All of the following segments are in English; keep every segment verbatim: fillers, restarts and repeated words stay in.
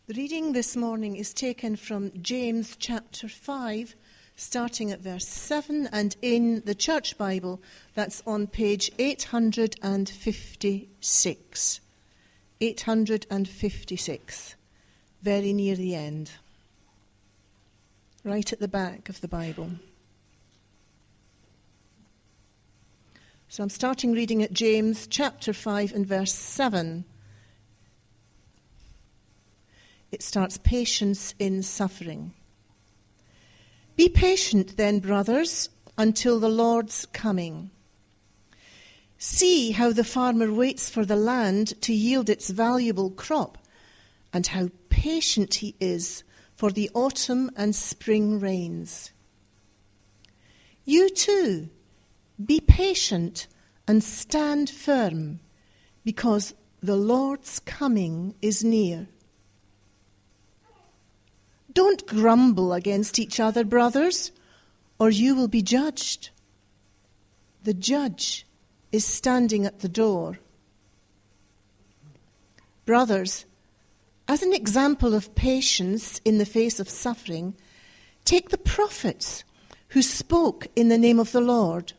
The reading this morning is taken from James chapter five, starting at verse seven, and in the Church Bible, that's on page eight hundred fifty-six. eight hundred fifty-six, very near the end, right at the back of the Bible. So I'm starting reading at James chapter five and verse seven. It starts, patience in suffering. Be patient then, brothers, until the Lord's coming. See how the farmer waits for the land to yield its valuable crop, and how patient he is for the autumn and spring rains. You too, be patient and stand firm, because the Lord's coming is near. Don't grumble against each other, brothers, or you will be judged. The judge is standing at the door. Brothers, as an example of patience in the face of suffering, take the prophets who spoke in the name of the Lord.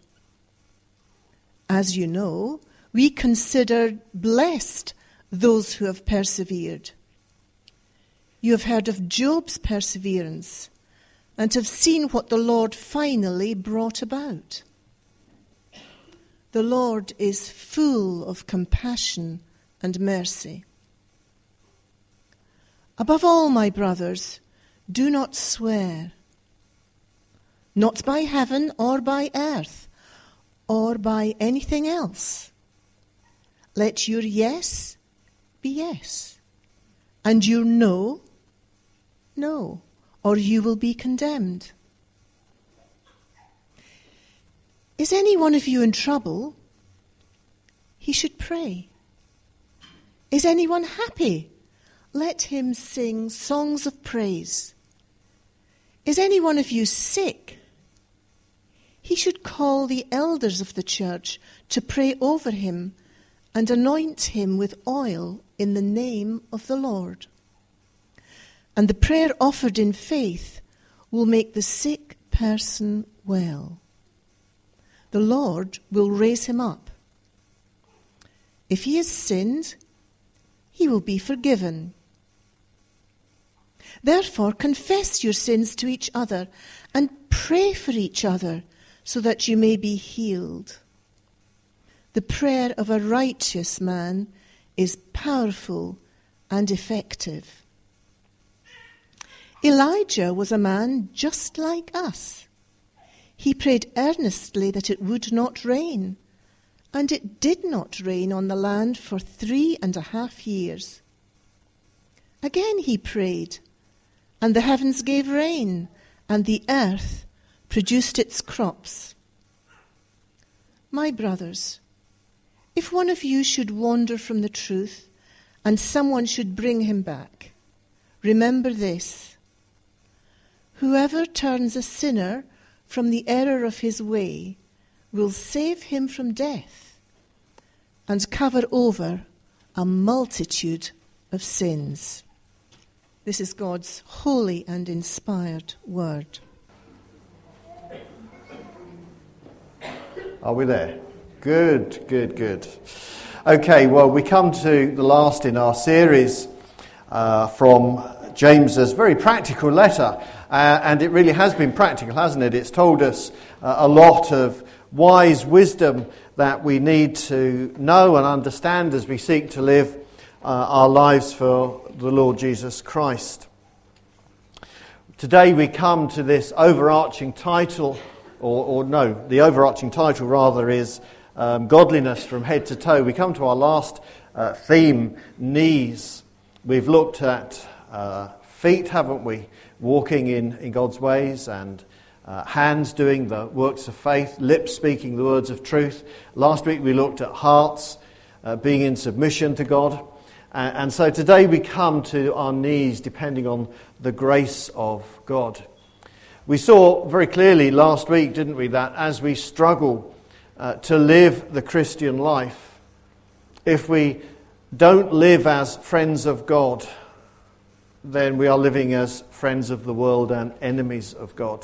As you know, we consider blessed those who have persevered. You have heard of Job's perseverance and have seen what the Lord finally brought about. The Lord is full of compassion and mercy. Above all, my brothers, do not swear, not by heaven or by earth or by anything else. Let your yes be yes, and your no, no, or you will be condemned. Is any one of you in trouble? He should pray. Is anyone happy? Let him sing songs of praise. Is any one of you sick? He should call the elders of the church to pray over him and anoint him with oil in the name of the Lord. And the prayer offered in faith will make the sick person well. The Lord will raise him up. If he has sinned, he will be forgiven. Therefore, confess your sins to each other and pray for each other so that you may be healed. The prayer of a righteous man is powerful and effective. Elijah was a man just like us. He prayed earnestly that it would not rain, and it did not rain on the land for three and a half years. Again he prayed, and the heavens gave rain, and the earth produced its crops. My brothers, if one of you should wander from the truth, and someone should bring him back, remember this. Whoever turns a sinner from the error of his way will save him from death and cover over a multitude of sins. This is God's holy and inspired word. Are we there? Good, good, good. Okay, well, we come to the last in our series uh, from James's very practical letter. Uh, and it really has been practical, hasn't it? It's told us uh, a lot of wise wisdom that we need to know and understand as we seek to live uh, our lives for the Lord Jesus Christ. Today we come to this overarching title, or, or no, the overarching title rather is um, Godliness from Head to Toe. We come to our last uh, theme, knees. We've looked at uh, feet, haven't we? Walking in, in God's ways, and uh, hands doing the works of faith, lips speaking the words of truth. Last week we looked at hearts uh, being in submission to God. Uh, and so today we come to our knees depending on the grace of God. We saw very clearly last week, didn't we, that as we struggle uh, to live the Christian life, if we don't live as friends of God, then we are living as friends of the world and enemies of God.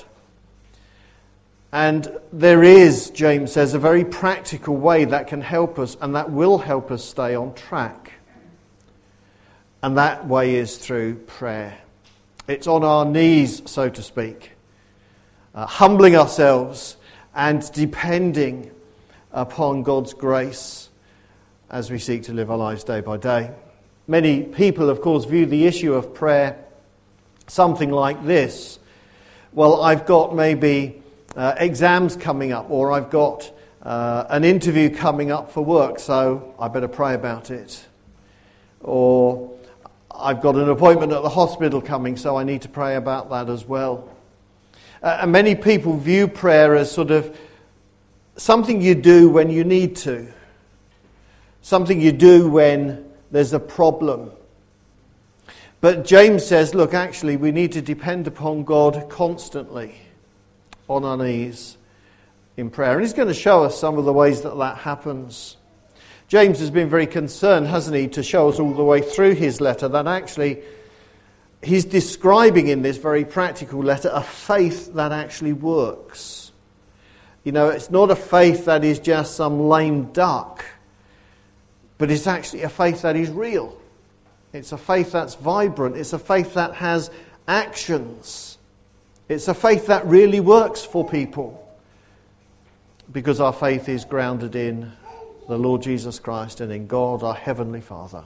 And there is, James says, a very practical way that can help us and that will help us stay on track. And that way is through prayer. It's on our knees, so to speak, uh, humbling ourselves and depending upon God's grace as we seek to live our lives day by day. Many people, of course, view the issue of prayer something like this. Well, I've got maybe uh, exams coming up, or I've got uh, an interview coming up for work, so I better pray about it. Or I've got an appointment at the hospital coming, so I need to pray about that as well. Uh, and many people view prayer as sort of something you do when you need to. Something you do when there's a problem. But James says, look, actually, we need to depend upon God constantly on our knees in prayer. And he's going to show us some of the ways that that happens. James has been very concerned, hasn't he, to show us all the way through his letter that actually he's describing in this very practical letter a faith that actually works. You know, it's not a faith that is just some lame duck, but it's actually a faith that is real. It's a faith that's vibrant. It's a faith that has actions. It's a faith that really works for people, because our faith is grounded in the Lord Jesus Christ and in God, our Heavenly Father.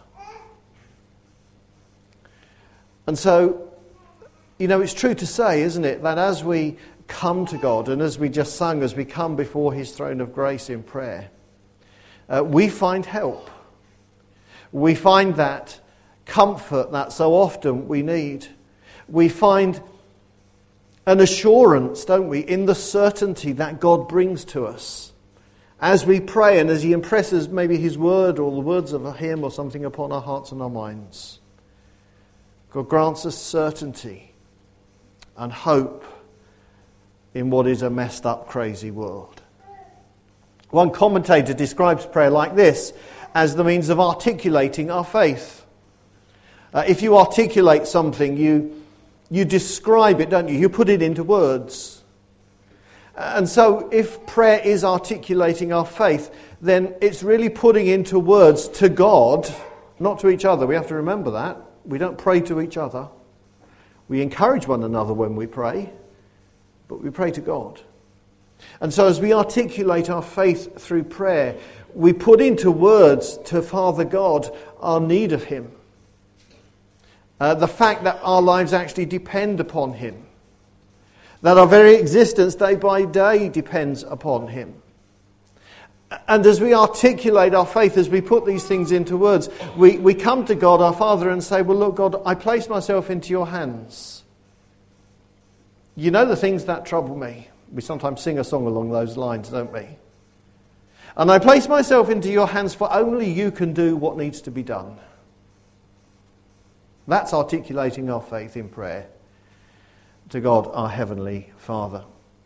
And so, you know, it's true to say, isn't it, that as we come to God, and as we just sung, as we come before his throne of grace in prayer, uh, we find help. We find that comfort that so often we need. We find an assurance, don't we, in the certainty that God brings to us as we pray and as he impresses maybe his word or the words of a hymn or something upon our hearts and our minds. God grants us certainty and hope in what is a messed up, crazy world. One commentator describes prayer like this, as the means of articulating our faith. Uh, if you articulate something, you, you describe it, don't you? You put it into words. And so if prayer is articulating our faith, then it's really putting into words to God, not to each other. We have to remember that. We don't pray to each other. We encourage one another when we pray, but we pray to God. And so as we articulate our faith through prayer, we put into words to Father God our need of him. Uh, the fact that our lives actually depend upon him. That our very existence day by day depends upon him. And as we articulate our faith, as we put these things into words, we, we come to God, our Father, and say, well, look, God, I place myself into your hands. You know the things that trouble me. We sometimes sing a song along those lines, don't we? And I place myself into your hands, for only you can do what needs to be done. That's articulating our faith in prayer to God, our Heavenly Father.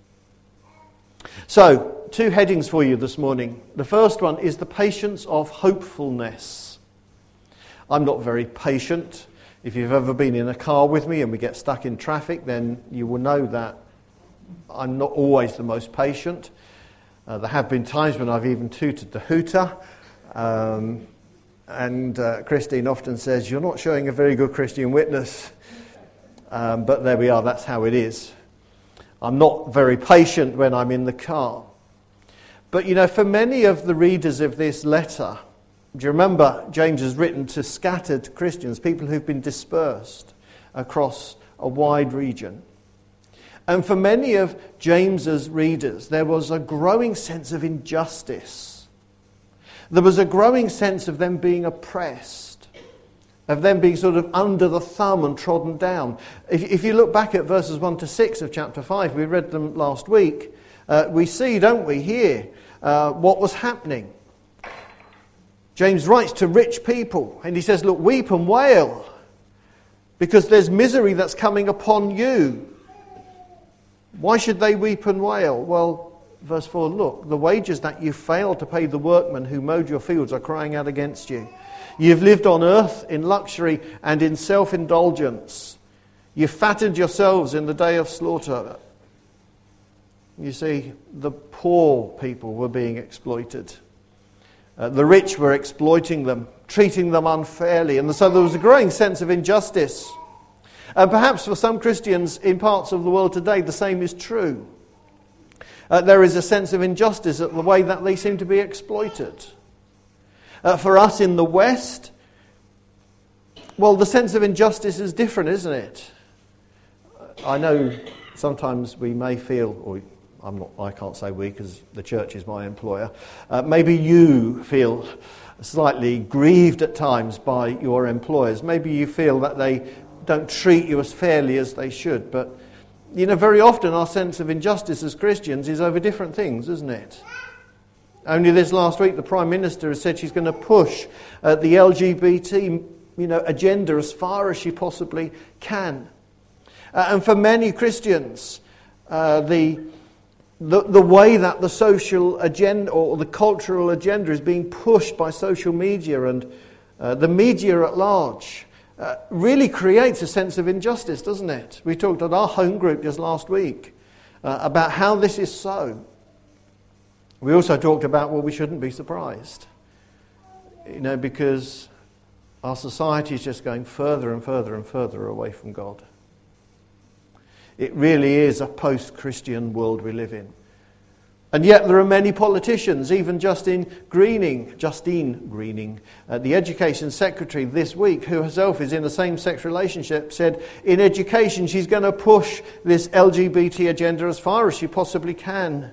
So, two headings for you this morning. The first one is the patience of hopefulness. I'm not very patient. If you've ever been in a car with me and we get stuck in traffic, then you will know that I'm not always the most patient. Uh, there have been times when I've even tooted the hooter. Um, and uh, Christine often says, you're not showing a very good Christian witness. Um, but there we are, that's how it is. I'm not very patient when I'm in the car. But, you know, for many of the readers of this letter, do you remember James has written to scattered Christians, people who've been dispersed across a wide region. And for many of James's readers, there was a growing sense of injustice. There was a growing sense of them being oppressed, of them being sort of under the thumb and trodden down. If, if you look back at verses one to six of chapter five, we read them last week, uh, we see, don't we, here, uh, what was happening. James writes to rich people, and he says, look, weep and wail, because there's misery that's coming upon you. Why should they weep and wail? Well, verse four, look, the wages that you failed to pay the workmen who mowed your fields are crying out against you. You've lived on earth in luxury and in self-indulgence. You've fattened yourselves in the day of slaughter. You see, the poor people were being exploited. Uh, the rich were exploiting them, treating them unfairly. And so there was a growing sense of injustice. And perhaps for some Christians in parts of the world today, the same is true. Uh, there is a sense of injustice at the way that they seem to be exploited. Uh, for us in the West, well, the sense of injustice is different, isn't it? I know sometimes we may feel, or I'm not, I can't say we because the church is my employer, uh, maybe you feel slightly grieved at times by your employers. Maybe you feel that they don't treat you as fairly as they should. But, you know, very often our sense of injustice as Christians is over different things, isn't it? Only this last week the Prime Minister has said she's going to push uh, the L G B T you know, agenda as far as she possibly can. Uh, and for many Christians, uh, the, the the way that the social agenda or the cultural agenda is being pushed by social media and uh, the media at large uh, really creates a sense of injustice, doesn't it? We talked at our home group just last week uh, about how this is so. We also talked about, well, we shouldn't be surprised, you know, because our society is just going further and further and further away from God. It really is a post-Christian world we live in. And yet there are many politicians, even Justine Greening, Justine Greening, uh, the Education Secretary this week, who herself is in a same-sex relationship, said in education she's going to push this L G B T agenda as far as she possibly can.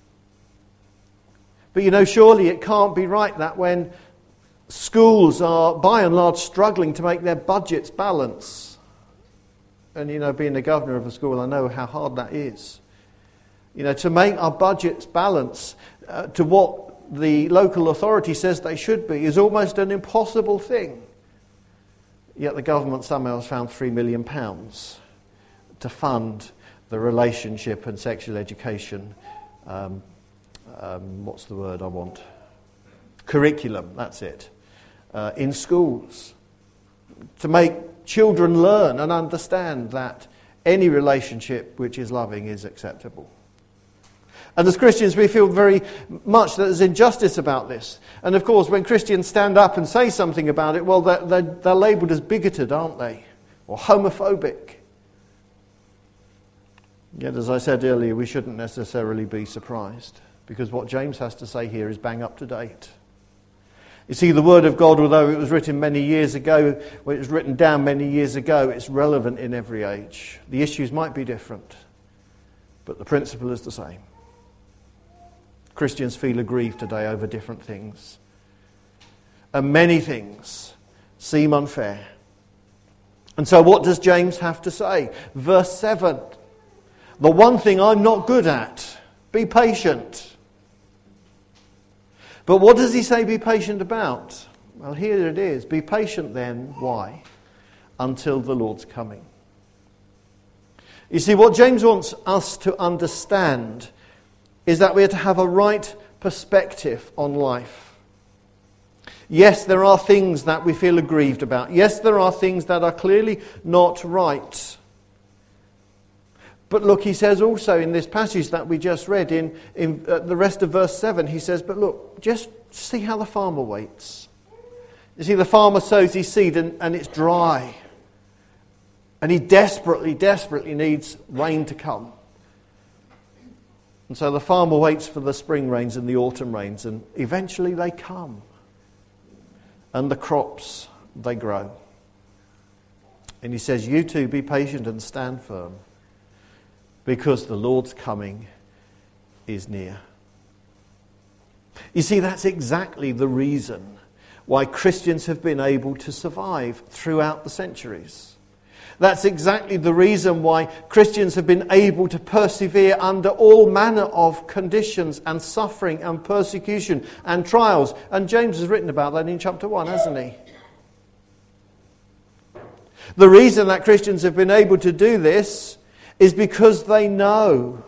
But you know, surely it can't be right that when schools are by and large struggling to make their budgets balance. And, you know, being the governor of a school, I know how hard that is. You know, to make our budgets balance uh, to what the local authority says they should be is almost an impossible thing. Yet the government somehow has found three million pounds to fund the relationship and sexual education. Um, um, what's the word I want? Curriculum, that's it. Uh, in schools. To make children learn and understand that any relationship which is loving is acceptable. And as Christians, we feel very much that there's injustice about this. And of course, when Christians stand up and say something about it, well, they're, they're, they're labelled as bigoted, aren't they? Or homophobic. Yet, as I said earlier, we shouldn't necessarily be surprised, because what James has to say here is bang up to date. You see, the Word of God, although it was written many years ago, well, it was written down many years ago, it's relevant in every age. The issues might be different, but the principle is the same. Christians feel aggrieved today over different things. And many things seem unfair. And so what does James have to say? Verse seven. The one thing I'm not good at, be patient. But what does he say be patient about? Well, here it is. Be patient then. Why? Until the Lord's coming. You see, what James wants us to understand is that we are to have a right perspective on life. Yes, there are things that we feel aggrieved about. Yes, there are things that are clearly not right. But look, he says also in this passage that we just read, in, in uh, the rest of verse seven, he says, but look, just see how the farmer waits. You see, the farmer sows his seed and, and it's dry. And he desperately, desperately needs rain to come. And so the farmer waits for the spring rains and the autumn rains, and eventually they come. And the crops, they grow. And he says, you too, be patient and stand firm, because the Lord's coming is near. You see, that's exactly the reason why Christians have been able to survive throughout the centuries. That's exactly the reason why Christians have been able to persevere under all manner of conditions and suffering and persecution and trials. And James has written about that in chapter one, hasn't he? The reason that Christians have been able to do this is because they know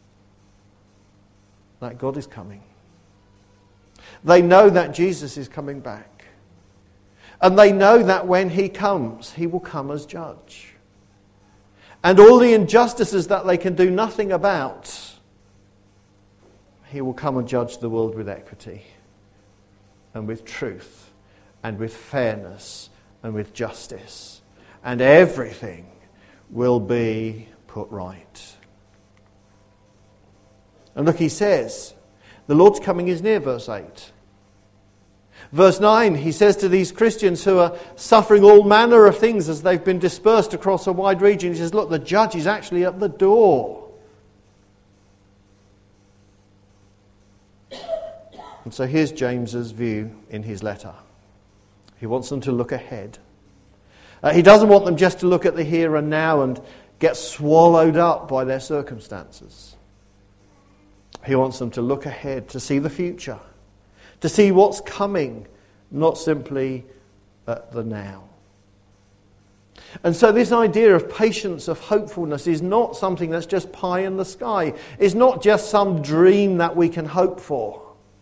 that God is coming. They know that Jesus is coming back. And they know that when he comes, he will come as judge. And all the injustices that they can do nothing about, he will come and judge the world with equity and with truth and with fairness and with justice. And everything will be put right. And look, he says, the Lord's coming is near, verse eight. Verse nine, he says to these Christians who are suffering all manner of things as they've been dispersed across a wide region, he says, look, the judge is actually at the door. And so here's James's view in his letter. He wants them to look ahead. Uh, he doesn't want them just to look at the here and now and get swallowed up by their circumstances. He wants them to look ahead, to see the future, to see what's coming, not simply at the now. And so this idea of patience, of hopefulness, is not something that's just pie in the sky. It's not just some dream that we can hope for.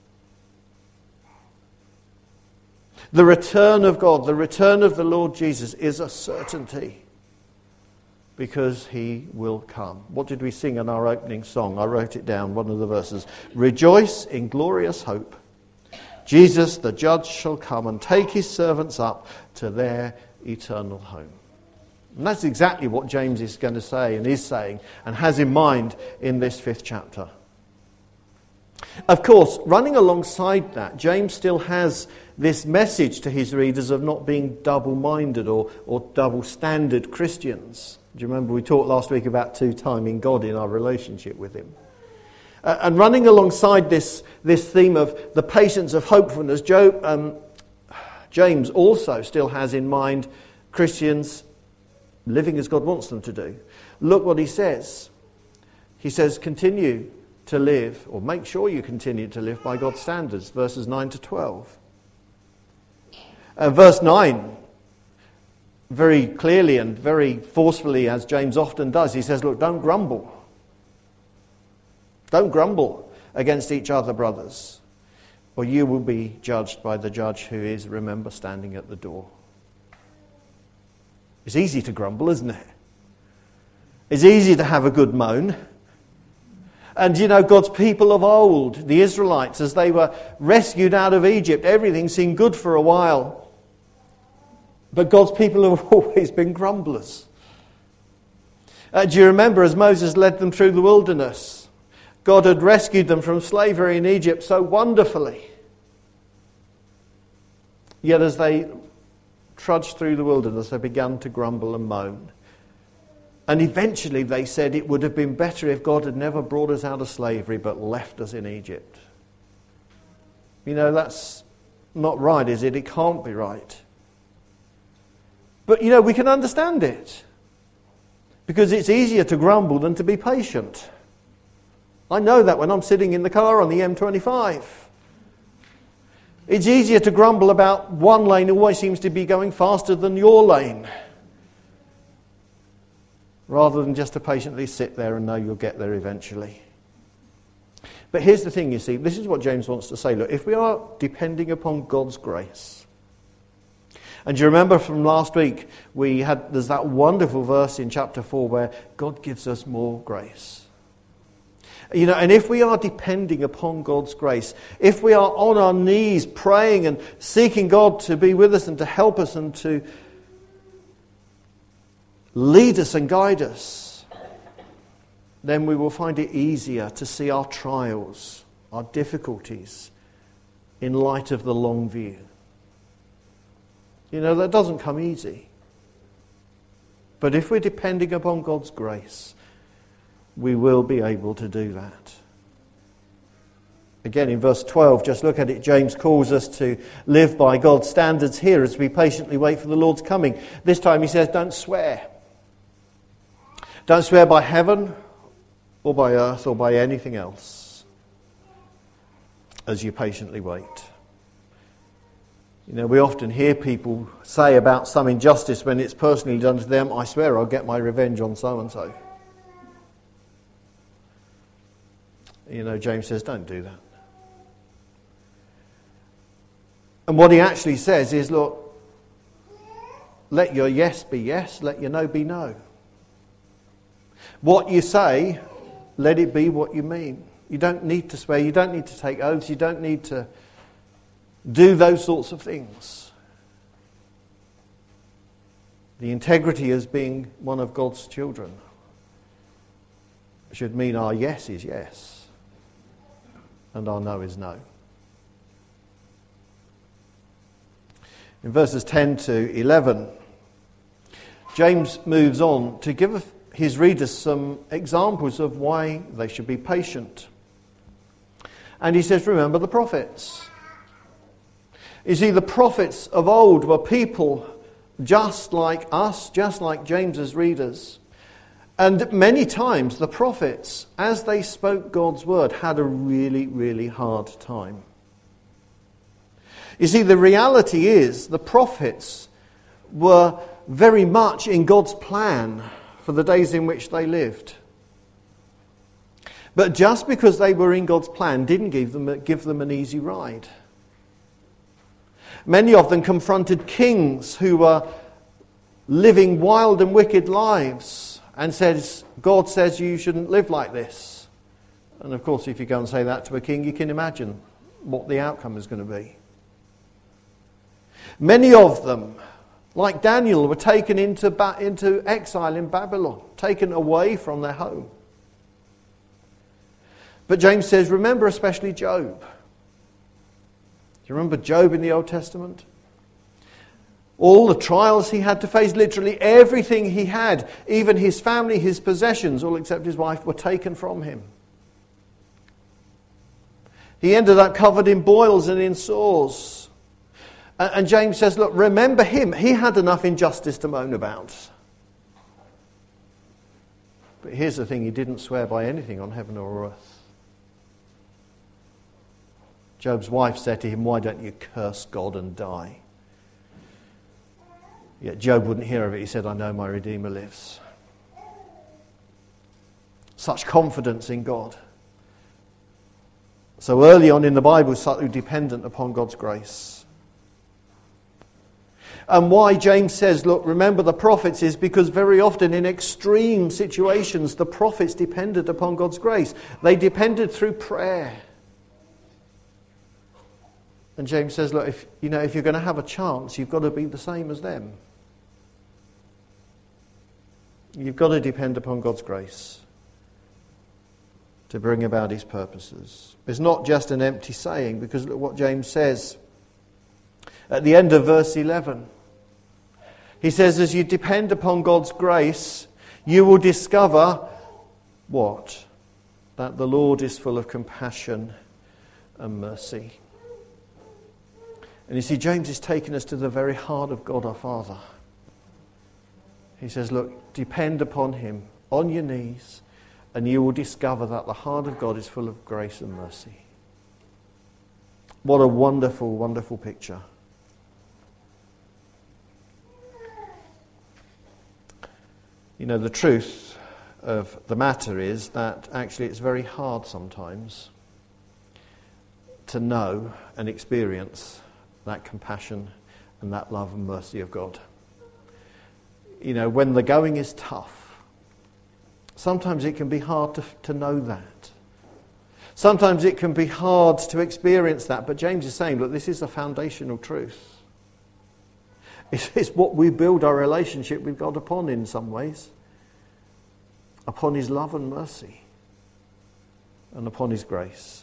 The return of God, the return of the Lord Jesus is a certainty because he will come. What did we sing in our opening song? I wrote it down, one of the verses. Rejoice in glorious hope. Jesus, the judge, shall come and take his servants up to their eternal home. And that's exactly what James is going to say and is saying and has in mind in this fifth chapter. Of course, running alongside that, James still has this message to his readers of not being double-minded or, or double-standard Christians. Do you remember we talked last week about two-timing God in our relationship with him? Uh, and running alongside this, this theme of the patience of hopefulness, Job, um, James also still has in mind Christians living as God wants them to do. Look what he says. He says, continue to live, or make sure you continue to live by God's standards, verses nine to twelve. Uh, verse nine, very clearly and very forcefully, as James often does, he says, look, don't grumble. Don't grumble against each other, brothers, or you will be judged by the judge who is, remember, standing at the door. It's easy to grumble, isn't it? It's easy to have a good moan. And you know, God's people of old, the Israelites, as they were rescued out of Egypt, everything seemed good for a while. But God's people have always been grumblers. Uh, do you remember as Moses led them through the wilderness? God had rescued them from slavery in Egypt so wonderfully. Yet as they trudged through the wilderness, they began to grumble and moan. And eventually they said it would have been better if God had never brought us out of slavery but left us in Egypt. You know, that's not right, is it? It can't be right. But, you know, we can understand it. Because it's easier to grumble than to be patient. I know that when I'm sitting in the car on the M twenty-five. It's easier to grumble about one lane always seems to be going faster than your lane, rather than just to patiently sit there and know you'll get there eventually. But here's the thing, you see, this is what James wants to say. Look, if we are depending upon God's grace, and do you remember from last week, we had there's that wonderful verse in chapter four where God gives us more grace. You know, and if we are depending upon God's grace, if we are on our knees praying and seeking God to be with us and to help us and to lead us and guide us, then we will find it easier to see our trials, our difficulties, in light of the long view. You know, that doesn't come easy. But if we're depending upon God's grace, we will be able to do that. Again, in verse twelve, just look at it, James calls us to live by God's standards here as we patiently wait for the Lord's coming. This time he says, don't swear. Don't swear by heaven or by earth or by anything else as you patiently wait. You know, we often hear people say about some injustice when it's personally done to them, I swear I'll get my revenge on so-and-so. You know, James says, don't do that. And what he actually says is, look, let your yes be yes, let your no be no. What you say, let it be what you mean. You don't need to swear, you don't need to take oaths, you don't need to do those sorts of things. The integrity as being one of God's children should mean our yes is yes and our no is no. In verses ten to eleven, James moves on to give his readers some examples of why they should be patient. And he says, remember the prophets. You see, the prophets of old were people just like us, just like James's readers. And many times the prophets, as they spoke God's word, had a really, really hard time. You see, the reality is the prophets were very much in God's plan for the days in which they lived. But just because they were in God's plan didn't give them, give them an easy ride. Many of them confronted kings who were living wild and wicked lives and says, God says you shouldn't live like this. And of course, if you go and say that to a king, you can imagine what the outcome is going to be. Many of them, like Daniel, were taken into, ba- into exile in Babylon, taken away from their home. But James says, remember especially Job. Do you remember Job in the Old Testament? All the trials he had to face, literally everything he had, even his family, his possessions, all except his wife, were taken from him. He ended up covered in boils and in sores. And James says, look, remember him. He had enough injustice to moan about. But here's the thing, he didn't swear by anything on heaven or earth. Job's wife said to him, why don't you curse God and die? Yet Job wouldn't hear of it. He said, I know my Redeemer lives. Such confidence in God. So early on in the Bible, so dependent upon God's grace. And why James says, look, remember the prophets, is because very often in extreme situations, the prophets depended upon God's grace. They depended through prayer. And James says, look, if you know, if you're going to have a chance, you've got to be the same as them. You've got to depend upon God's grace to bring about his purposes. It's not just an empty saying, because look what James says at the end of verse eleven. He says, as you depend upon God's grace, you will discover what? That the Lord is full of compassion and mercy. And you see, James is taking us to the very heart of God our Father. He says, look, depend upon him on your knees, and you will discover that the heart of God is full of grace and mercy. What a wonderful, wonderful picture. You know, the truth of the matter is that actually it's very hard sometimes to know and experience that compassion and that love and mercy of God. You know, when the going is tough, sometimes it can be hard to, to know that. Sometimes it can be hard to experience that. But James is saying, look, this is a foundational truth. It's, it's what we build our relationship with God upon in some ways. Upon his love and mercy. And upon his grace.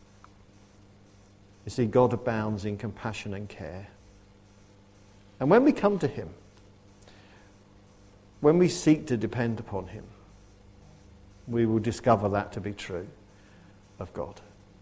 You see, God abounds in compassion and care. And when we come to him, when we seek to depend upon him, we will discover that to be true of God.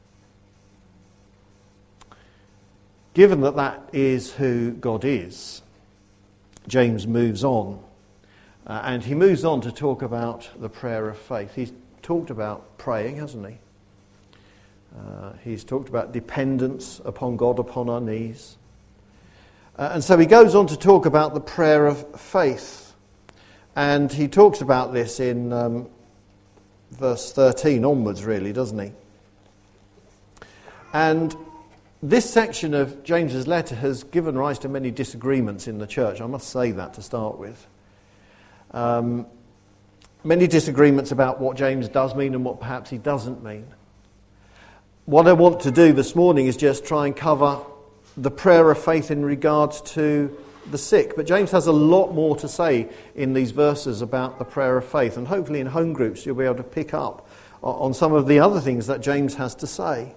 Given that that is who God is, James moves on. Uh, and he moves on to talk about the prayer of faith. He's talked about praying, hasn't he? Uh, he's talked about dependence upon God upon our knees. Uh, and so he goes on to talk about the prayer of faith. And he talks about this in um, verse thirteen onwards, really, doesn't he? And this section of James's letter has given rise to many disagreements in the church. I must say that to start with. Um, many disagreements about what James does mean and what perhaps he doesn't mean. What I want to do this morning is just try and cover the prayer of faith in regards to the sick. But James has a lot more to say in these verses about the prayer of faith. And hopefully in home groups you'll be able to pick up on some of the other things that James has to say.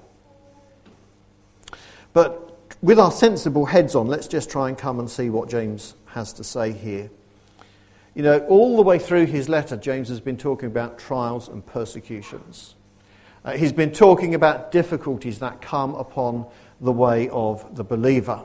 But with our sensible heads on, let's just try and come and see what James has to say here. You know, all the way through his letter, James has been talking about trials and persecutions. Uh, he's been talking about difficulties that come upon the way of the believer.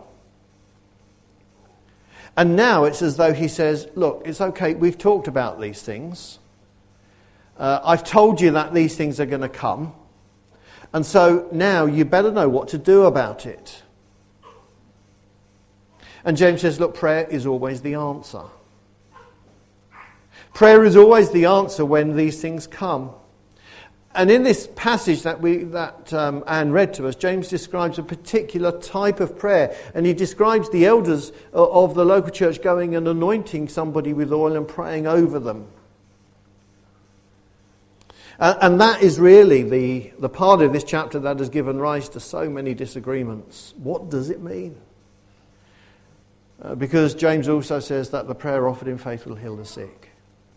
And now it's as though he says, look, it's okay, we've talked about these things. Uh, I've told you that these things are going to come. And so now you better know what to do about it. And James says, look, prayer is always the answer. Prayer is always the answer when these things come. And in this passage that we that um, Anne read to us, James describes a particular type of prayer. And he describes the elders of the local church going and anointing somebody with oil and praying over them. And that is really the, the part of this chapter that has given rise to so many disagreements. What does it mean? Uh, because James also says that the prayer offered in faith will heal the sick.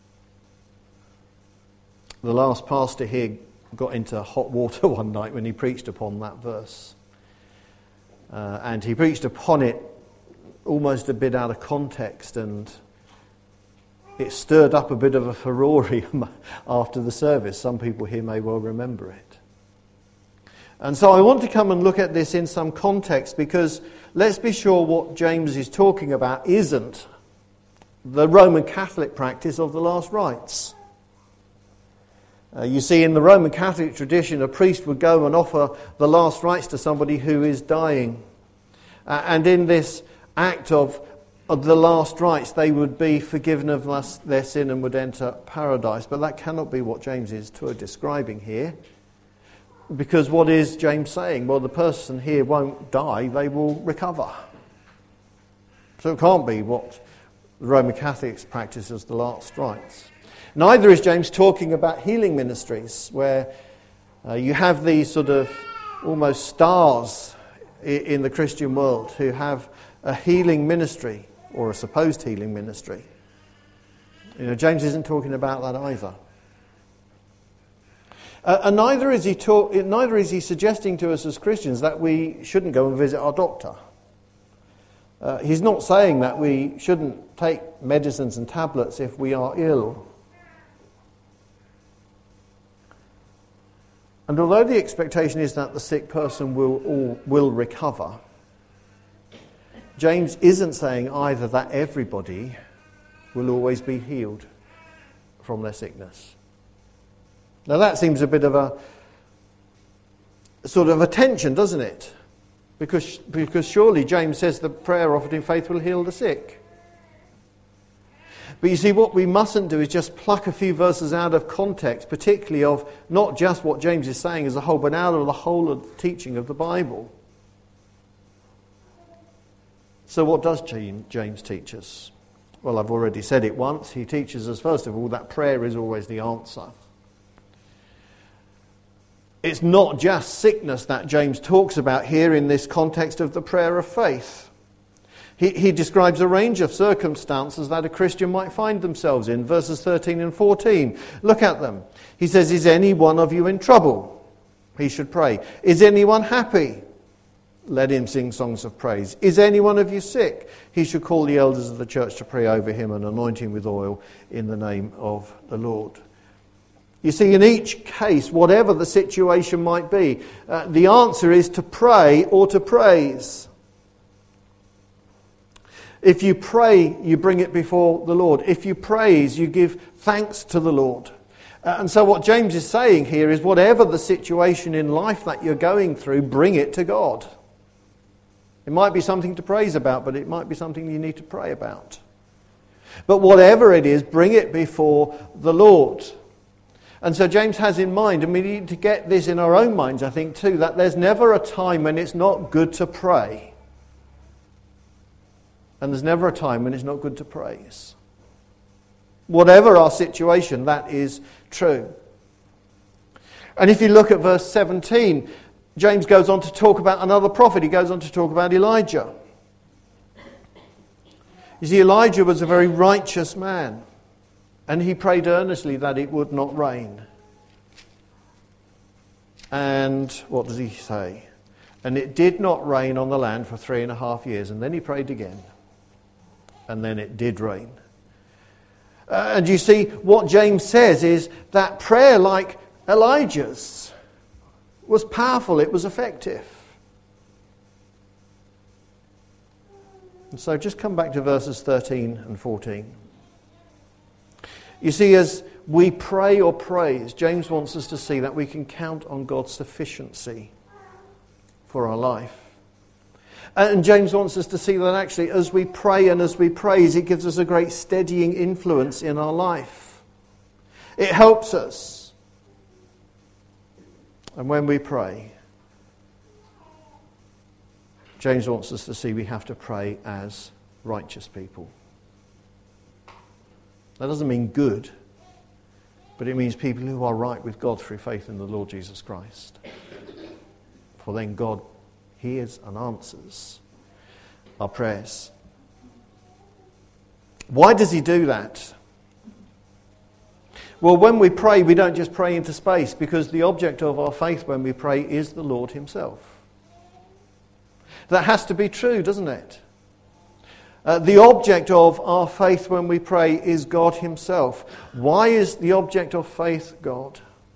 The last pastor here got into hot water one night when he preached upon that verse. Uh, and he preached upon it almost a bit out of context, and it stirred up a bit of a furore after the service. Some people here may well remember it. And so I want to come and look at this in some context, because let's be sure what James is talking about isn't the Roman Catholic practice of the last rites. Uh, you see, in the Roman Catholic tradition, a priest would go and offer the last rites to somebody who is dying. Uh, and in this act of, of the last rites, they would be forgiven of their sin and would enter paradise. But that cannot be what James is describing here. Because what is James saying? Well, the person here won't die, they will recover. So it can't be what the Roman Catholics practice as the last rites. Neither is James talking about healing ministries, where uh, you have these sort of almost stars in the Christian world who have a healing ministry, or a supposed healing ministry. You know, James isn't talking about that either. Uh, and neither is he talk, neither is he suggesting to us as Christians that we shouldn't go and visit our doctor. Uh, he's not saying that we shouldn't take medicines and tablets if we are ill. And although the expectation is that the sick person will all, will recover, James isn't saying either that everybody will always be healed from their sickness. Now that seems a bit of a sort of a tension, doesn't it? Because, because surely James says the prayer offered in faith will heal the sick. But you see, what we mustn't do is just pluck a few verses out of context, particularly of not just what James is saying as a whole, but out of the whole of the teaching of the Bible. So what does James teach us? Well, I've already said it once. He teaches us, first of all, that prayer is always the answer. It's not just sickness that James talks about here in this context of the prayer of faith. He, he describes a range of circumstances that a Christian might find themselves in, verses thirteen and fourteen. Look at them. He says, is any one of you in trouble? He should pray. Is anyone happy? Let him sing songs of praise. Is any one of you sick? He should call the elders of the church to pray over him and anoint him with oil in the name of the Lord. You see, in each case, whatever the situation might be, uh, the answer is to pray or to praise. If you pray, you bring it before the Lord. If you praise, you give thanks to the Lord. Uh, and so what James is saying here is whatever the situation in life that you're going through, bring it to God. It might be something to praise about, but it might be something you need to pray about. But whatever it is, bring it before the Lord. And so James has in mind, and we need to get this in our own minds, I think, too, that there's never a time when it's not good to pray. And there's never a time when it's not good to praise. Whatever our situation, that is true. And if you look at verse seventeen, James goes on to talk about another prophet. He goes on to talk about Elijah. You see, Elijah was a very righteous man. And he prayed earnestly that it would not rain. And what does he say? And it did not rain on the land for three and a half years. And then he prayed again. And then it did rain. Uh, and you see, what James says is that prayer, like Elijah's, was powerful. It was effective. And so just come back to verses thirteen and fourteen. You see, as we pray or praise, James wants us to see that we can count on God's sufficiency for our life. And James wants us to see that actually as we pray and as we praise, it gives us a great steadying influence in our life. It helps us. And when we pray, James wants us to see we have to pray as righteous people. That doesn't mean good, but it means people who are right with God through faith in the Lord Jesus Christ. For then God hears and answers our prayers. Why does he do that? Well, when we pray, we don't just pray into space, because the object of our faith when we pray is the Lord himself. That has to be true, doesn't it? Uh, the object of our faith when we pray is God himself. Why is the object of faith God?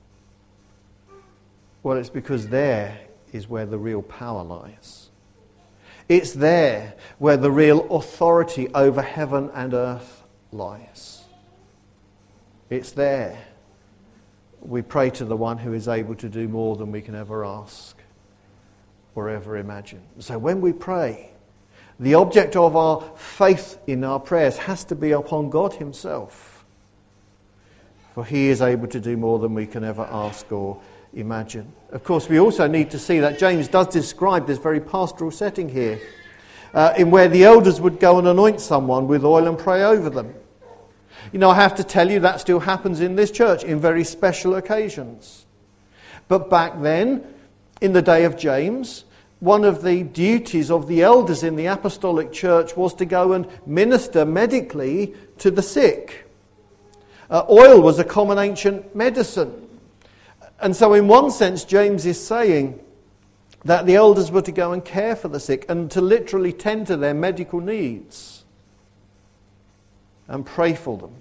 Well, it's because there is where the real power lies. It's there where the real authority over heaven and earth lies. It's there. We pray to the one who is able to do more than we can ever ask or ever imagine. So when we pray, the object of our faith in our prayers has to be upon God himself. For he is able to do more than we can ever ask or imagine. Of course, we also need to see that James does describe this very pastoral setting here, uh, in where the elders would go and anoint someone with oil and pray over them. You know, I have to tell you that still happens in this church in very special occasions. But back then, in the day of James, one of the duties of the elders in the apostolic church was to go and minister medically to the sick. Uh, oil was a common ancient medicine. And so in one sense, James is saying that the elders were to go and care for the sick and to literally tend to their medical needs and pray for them.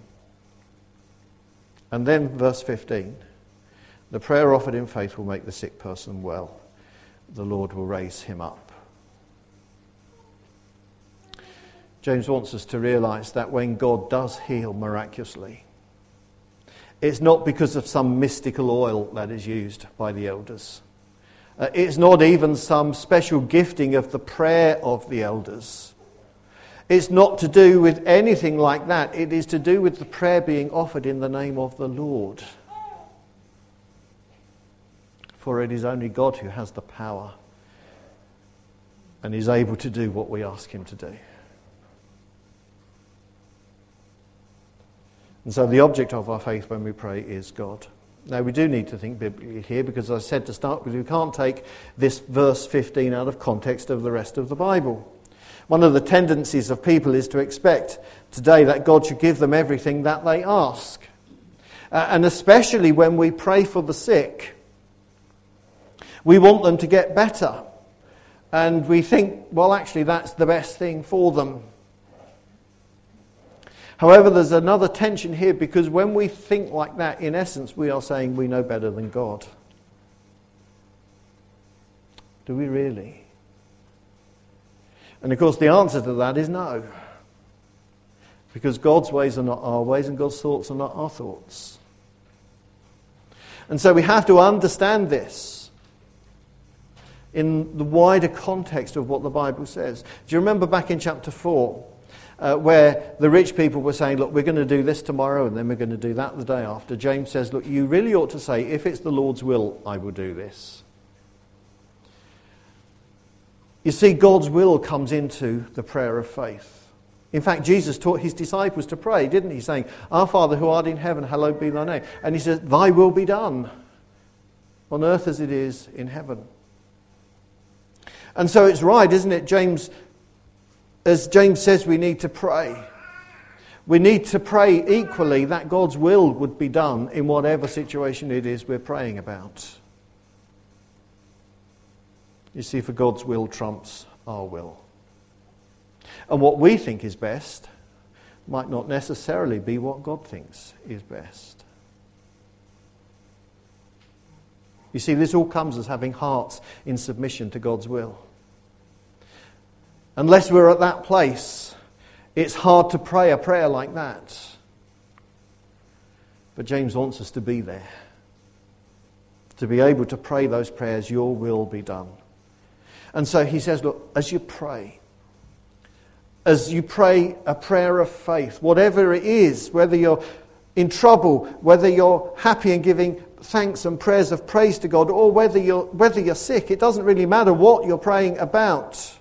And then verse fifteen, the prayer offered in faith will make the sick person well. The Lord will raise him up. James wants us to realize that when God does heal miraculously, it's not because of some mystical oil that is used by the elders. Uh, it's not even some special gifting of the prayer of the elders. It's not to do with anything like that. It is to do with the prayer being offered in the name of the Lord. For it is only God who has the power and is able to do what we ask him to do. And so the object of our faith when we pray is God. Now we do need to think biblically here, because as I said to start with, we can't take this verse fifteen out of context of the rest of the Bible. One of the tendencies of people is to expect today that God should give them everything that they ask. Uh, and especially when we pray for the sick, we want them to get better. And we think, well, actually that's the best thing for them. However, there's another tension here, because when we think like that, in essence, we are saying we know better than God. Do we really? And of course, the answer to that is no. Because God's ways are not our ways, and God's thoughts are not our thoughts. And so we have to understand this in the wider context of what the Bible says. Do you remember back in chapter four? uh, where the rich people were saying, look, we're going to do this tomorrow and then we're going to do that the day after. James says, look, you really ought to say, if it's the Lord's will, I will do this. You see, God's will comes into the prayer of faith. In fact, Jesus taught his disciples to pray, didn't he? Saying, Our Father who art in heaven, hallowed be thy name. And he says, thy will be done on earth as it is in heaven. And so it's right, isn't it, James, as James says, we need to pray. We need to pray equally that God's will would be done in whatever situation it is we're praying about. You see, for God's will trumps our will. And what we think is best might not necessarily be what God thinks is best. You see, this all comes as having hearts in submission to God's will. Unless we're at that place, it's hard to pray a prayer like that. But James wants us to be there. To be able to pray those prayers, your will be done. And so he says, look, as you pray, as you pray a prayer of faith, whatever it is, whether you're in trouble, whether you're happy and giving thanks and prayers of praise to God, or whether you're, whether you're sick, it doesn't really matter what you're praying about.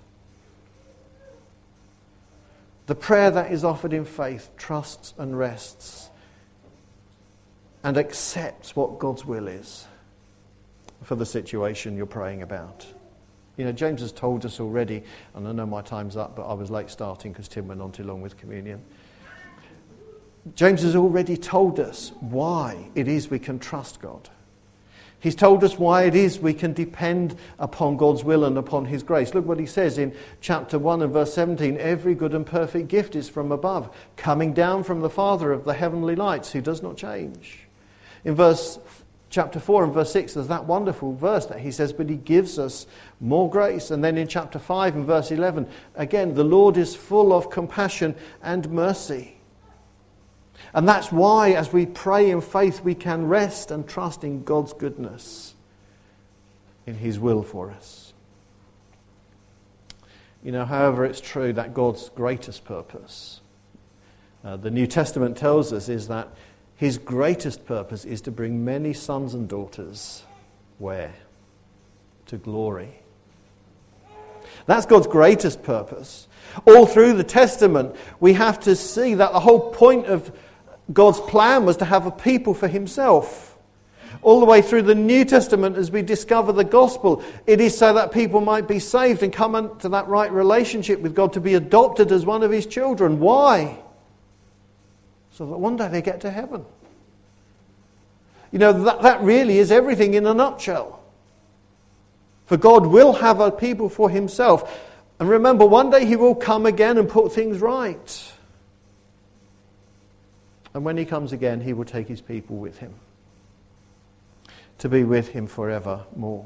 The prayer that is offered in faith trusts and rests and accepts what God's will is for the situation you're praying about. You know, James has told us already, and I know my time's up, but I was late starting because Tim went on too long with communion. James has already told us why it is we can trust God. He's told us why it is we can depend upon God's will and upon his grace. Look what he says in chapter one and verse seventeen. Every good and perfect gift is from above, coming down from the Father of the heavenly lights, who does not change. In verse chapter four and verse six, there's that wonderful verse that he says, but he gives us more grace. And then in chapter five and verse eleven, again, the Lord is full of compassion and mercy. And that's why, as we pray in faith, we can rest and trust in God's goodness, in his will for us. You know, however, it's true that God's greatest purpose, uh, the New Testament tells us, is that his greatest purpose is to bring many sons and daughters, where? To glory. That's God's greatest purpose. All through the Testament, we have to see that the whole point of God's plan was to have a people for himself. All the way through the New Testament, as we discover the gospel, it is so that people might be saved and come into that right relationship with God, to be adopted as one of his children. Why? So that one day they get to heaven. You know, that, that really is everything in a nutshell. For God will have a people for himself. And remember, one day he will come again and put things right. And when he comes again, he will take his people with him, to be with him forevermore.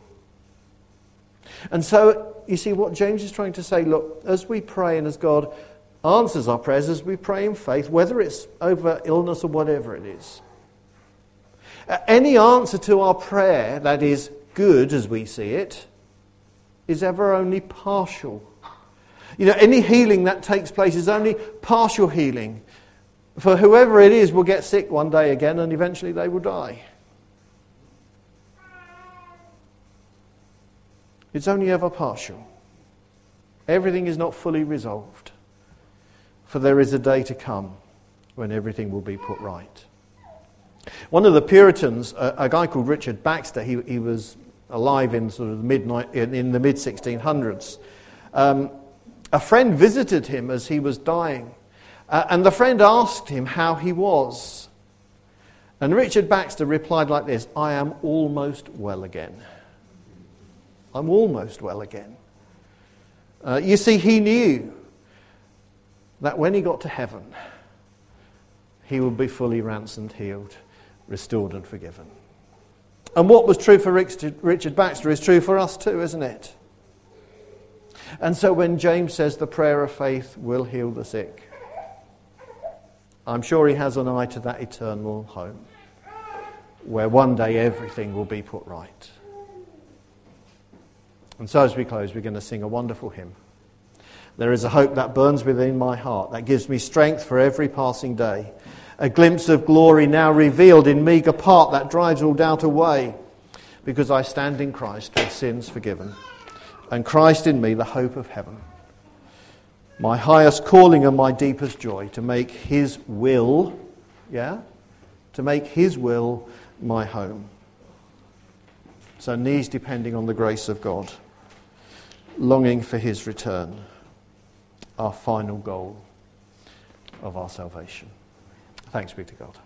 And so, you see, what James is trying to say, look, as we pray and as God answers our prayers, as we pray in faith, whether it's over illness or whatever it is, any answer to our prayer that is good as we see it is ever only partial. You know, any healing that takes place is only partial healing. For whoever it is will get sick one day again, and eventually they will die. It's only ever partial. Everything is not fully resolved. For there is a day to come when everything will be put right. One of the Puritans, a, a guy called Richard Baxter, he, he was alive in sort of the mid in, in the mid sixteen hundreds. Um, a friend visited him as he was dying. Uh, and the friend asked him how he was. And Richard Baxter replied like this, I am almost well again. I'm almost well again. Uh, you see, he knew that when he got to heaven, he would be fully ransomed, healed, restored and forgiven. And what was true for Richard Baxter is true for us too, isn't it? And so when James says the prayer of faith will heal the sick, I'm sure he has an eye to that eternal home where one day everything will be put right. And so as we close, we're going to sing a wonderful hymn. There is a hope that burns within my heart, that gives me strength for every passing day. A glimpse of glory now revealed in meagre part that drives all doubt away, because I stand in Christ with sins forgiven, and Christ in me the hope of heaven. My highest calling and my deepest joy, to make his will, yeah, to make his will my home. So knees depending on the grace of God, longing for his return, our final goal of our salvation. Thanks be to God.